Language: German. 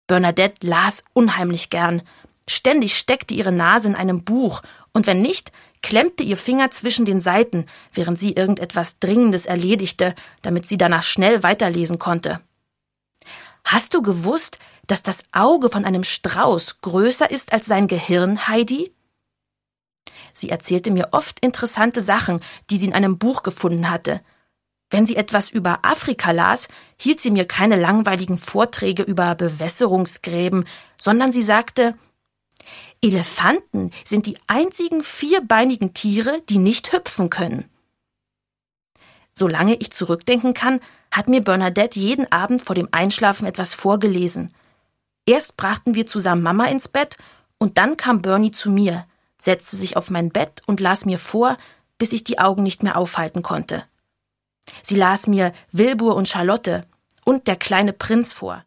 Bernadette las unheimlich gern. Ständig steckte ihre Nase in einem Buch und wenn nicht, klemmte ihr Finger zwischen den Seiten, während sie irgendetwas Dringendes erledigte, damit sie danach schnell weiterlesen konnte. »Hast du gewusst, dass das Auge von einem Strauß größer ist als sein Gehirn, Heidi?« Sie erzählte mir oft interessante Sachen, die sie in einem Buch gefunden hatte. Wenn sie etwas über Afrika las, hielt sie mir keine langweiligen Vorträge über Bewässerungsgräben, sondern sie sagte: »Elefanten sind die einzigen vierbeinigen Tiere, die nicht hüpfen können.« Solange ich zurückdenken kann, hat mir Bernadette jeden Abend vor dem Einschlafen etwas vorgelesen. Erst brachten wir zusammen Mama ins Bett und dann kam Bernie zu mir, setzte sich auf mein Bett und las mir vor, bis ich die Augen nicht mehr aufhalten konnte. Sie las mir Wilbur und Charlotte und Der kleine Prinz vor.